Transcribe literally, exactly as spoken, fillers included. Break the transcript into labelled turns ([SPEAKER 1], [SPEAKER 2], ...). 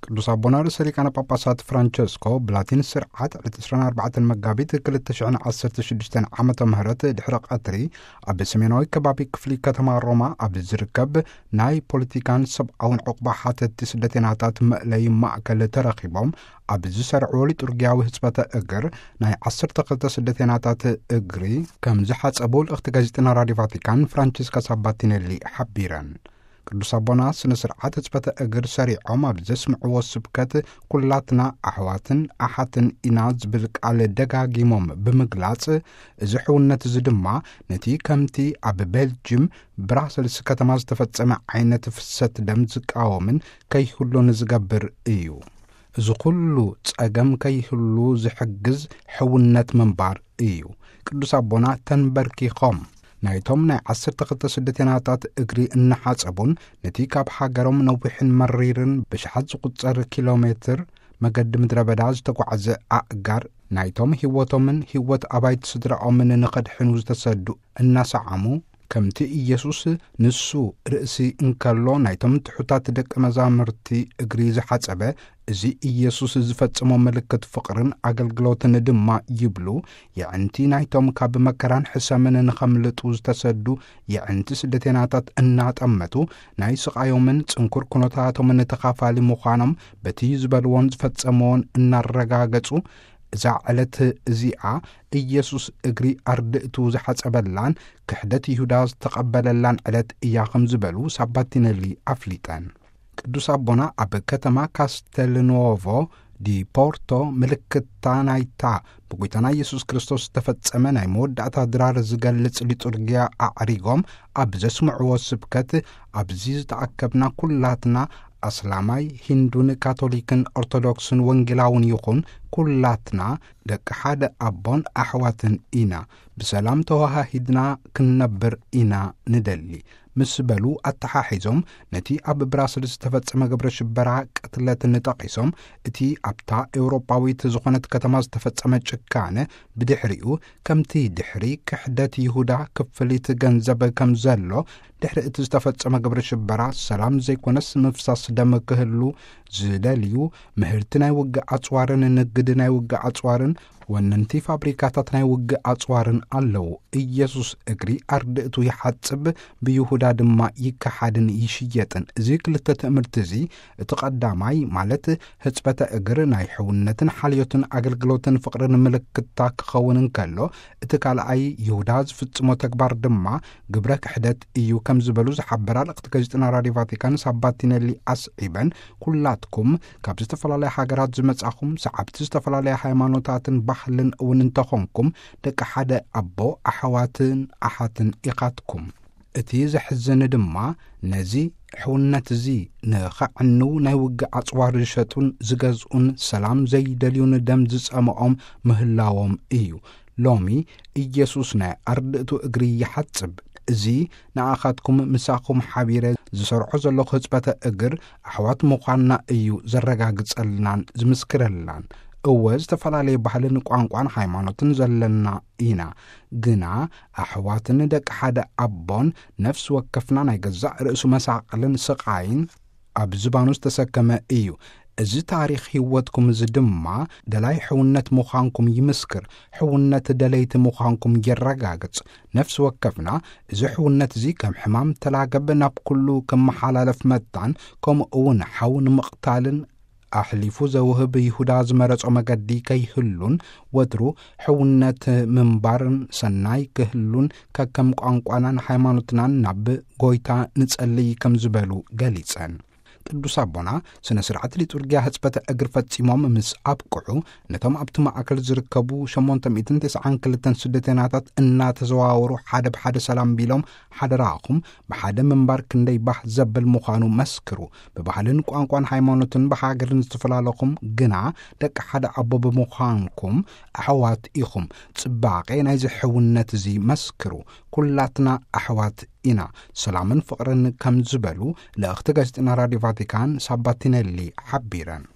[SPEAKER 1] ቅዱስ አቡነ ርእሰ ሊቃነ ጳጳሳት ፍራንቸስኮ ብላቲን ስርዓት ዕለት عشرين أربعة መጋቢት ሁለት ሺህ ዓሰርተ ሽዱሽተ ዓመተ ምህረት ድሕረ ቀትሪ ኣብ ሰሜናዊ ከባቢ ክፍሊ ከተማ ሮማ ኣብ ዝርከብ ናይ ፖለቲካን ሰብኣውን ዕቁባ ሓተቲ ስደተኛታት መእለይ ማእከል ተረኺቦም ኣብ ዝሰርዑ ሊቱርግያዊ ህጽበተ እግር ናይ ዓሰርተ ክልተ ስደተኛታት እግሪ ከም ዝሓጸቡ ልእኽቲ ጋዜጣና ራድዮ ቫቲካን ፍራንቺስካ ሳባቲኔሊ ሓቢረን። ቅዱስ አቡነ ስነ ስርዓት ህጽበተ እግር ሰሪዖም ኣብ ዘስምዕዎ ስብከት ኩላትና ኣሕዋትን ኣሓትን ኢና ዝብል ቃል ደጋጊሞም ብምግላጽ እዚ ሕውነት እዚ ድማ ነቲ ከምቲ ኣብ ቤልጅም ብራሰልስ ከተማ ዝተፈጸመ ዓይነት ፍሰት ደም ዝቃወምን ከይህሉን ዝገብር እዩ። እዚ ኩሉ ጸገም ከይህሉ ዝሕግዝ ሕውነት ምንባር እዩ። ቅዱስ አቡነ ተንበርኪኾም ናይቶም ናይ ዓሰርተ ክልተ ስደተኛታት እግሪ እናሓጸቡን ነቲ ካብ ሃገሮም ነዊሕን መሪርን ብሽሓት ዝቝጸር ኪሎ ሜትር መገዲ ምድረ በዳ ዝተጓዓዘ ኣእጋር ናይቶም ህይወቶምን ህይወት ኣባይቲ ስድራኦምን ንኸድሕኑ ዝተሰዱ እናሰዓሙ ከምቲ ኢየሱስ ንሱ ርእሲ እንከሎ ናይቶም ትሑታት ደቂ መዛሙርቲ እግሪ ዝሓጸበ እዚ ኢየሱስ ዝፈጽሞ ምልክት ፍቕርን ኣገልግሎትን ድማ ይብሉ የዕንቲ ናይቶም ካብ መከራን ሕሰምን ንኸምልጡ ዝተሰዱ የዕንቲ ስደተኛታት እናጠመቱ ናይ ስቓዮምን ጽንኩር ኩነታቶምን ተኻፋሊ ምዃኖም በቲ ዝበልዎን ዝፈጸሞን እናረጋገጹ እዛ ዕለት እዚኣ ኢየሱስ እግሪ ኣርድእቱ ዝሓጸበላን ክሕደት ይሁዳ ዝተቐበለላን ዕለት እያ ከም ዝበሉ ሳባቲኔሊ ኣፍሊጠን። ቅዱስ አቡነ ኣብ ከተማ ካስተልኖቮ ዲ ፖርቶ ምልክታ ናይታ ብጎይታና ኢየሱስ ክርስቶስ ዝተፈጸመ ናይ መወዳእታ ድራር ዝገልጽ ሊቱርግያ ኣዕሪጎም ኣብ ዘስምዕዎ ስብከት ኣብዚ ዝተኣከብና ኩላትና ኣስላማይ ሂንዱን ካቶሊክን ኦርቶዶክስን ወንጌላውን ይኹን ኩላትና ደቂ ሓደ ኣቦን ኣሕዋትን ኢና ብሰላም ተዋሃሂድና ክንነብር ኢና ንደሊ ምስ በሉ ኣተሓሒዞም ነቲ ኣብ ብራስልስ ዝተፈጸመ ግብረ ሽበራ ቅትለትን ጠቒሶም እቲ ኣብታ ኤውሮጳዊት ዝኾነት ከተማ ዝተፈጸመ ጭካነ ብድሕሪኡ ከምቲ ድሕሪ ክሕደት ይሁዳ ክፍሊት ገንዘብ ከም ዘሎ ድሕሪ እቲ ዝተፈጸመ ግብረ ሽበራ ሰላም ዘይኮነስ ምፍሳስ ደም ክህሉ ዝደልዩ ምህርቲ ናይ ውግእ ኣጽዋርን ንግዲ ናይ ውግእ ኣጽዋርን ወነንቲ ፋብሪካታት ናይ ውግእ ኣጽዋርን ኣለዉ። ኢየሱስ እግሪ ኣርድእቱ ይሓጽብ ብይሁዳ ድማ ይከሓድን ይሽየጥን። እዚ ክልተ ትእምርቲ እዚ እቲ ቀዳማይ ማለት ህጽበተ እግር ናይ ሕውነትን ሓልዮትን ኣገልግሎትን ፍቕርን ምልክታ ክኸውን እንከሎ እቲ ካልኣይ ይሁዳ ዝፍጽሞ ተግባር ድማ ግብረ ክሕደት እዩ ከም ዝበሉ ዝሓበራ ልእኽቲ ጋዜጣና ራድዮ ቫቲካን ሳባቲኔሊ ኣስዒበን ኩላትኩም ካብ ዝተፈላለየ ሃገራት ዝመጻኹም ሰዓብቲ ዝተፈላለየ ሃይማኖታትን ባህልን እውን እንተኾንኩም ደቂ ሓደ ኣቦ ኣሕዋትን ኣሓትን ኢኻትኩም። እቲ ዘሕዝን ድማ ነዚ ሕውነት እዚ ንኸዕኑ ናይ ውግእ ኣጽዋር ዝሸጡን ዝገዝኡን ሰላም ዘይደልዩን ደም ዝጸምኦም ምህላዎም እዩ። ሎሚ ኢየሱስ ናይ ኣርድእቱ እግሪ ይሓጽብ። እዚ ንኣኻትኩም ምሳኹም ሓቢረ ዝሰርዖ ዘለኹ ህጽበተ እግር ኣሕዋት ምዃንና እዩ ዘረጋግጸልናን ዝምስክረልናን። እወ ዝተፈላለየ ባህልን ቋንቋን ሃይማኖትን ዘለና ኢና ግና ኣሕዋትን ደቂ ሓደ ኣቦን ነፍሲ ወከፍና ናይ ገዛእ ርእሱ መሳቕልን ስቓይን ኣብ ዝባኑ ዝተሰከመ እዩ። እዚ ታሪኽ ህይወትኩም እዚ ድማ ደላይ ሕውነት ምዃንኩም ይምስክር። ሕውነት ደለይቲ ምዃንኩም የረጋግጽ። ነፍሲ ወከፍና እዚ ሕውነት እዚ ከም ሕማም ተላገበ ናብ ኩሉ ከመሓላለፍ መጣን ከምኡ እውን ሓውን ምቕታልን ኣሕሊፉ ዘውህብ ይሁዳ ዝመረጾ መገዲ ከይህሉን ወትሩ ሕውነት ምንባርን ሰናይ ክህሉን ከከም ቋንቋናን ሃይማኖትናን ናብ ጎይታ ንጸልይ ከም ዝበሉ ገሊጸን። ቅዱስ አቡነ ስነ ስርዓት ሊቱርግያ ህጽበተ እግር ፈጺሞም ምስ ኣብቅዑ ነቶም ኣብቲ ማእከል ዝርከቡ ሸሞንተ ሚእትን ትስዓን ክልተን ስደተኛታት እናተዘዋወሩ ሓደ ብሓደ ሰላም ቢሎም ሓደራኹም ብሓደ ምንባር ክንደይ ባህ ዘብል ምዃኑ መስክሩ። ብባህልን ቋንቋን ሃይማኖትን ብሃገርን ዝተፈላለኹም ግና ደቂ ሓደ ኣቦ ብምዃንኩም ኣሕዋት ኢኹም። ጽባቐ ናይዚ ሕውነት እዚ መስክሩ። ኩላትና ኣሕዋት ኢና ሰላምን ፍቕርን ከም ዝበሉ ልእኽቲ ጋዜጣና ራድዮ ቫቲካን ሳባቲኔሊ ሓቢረን።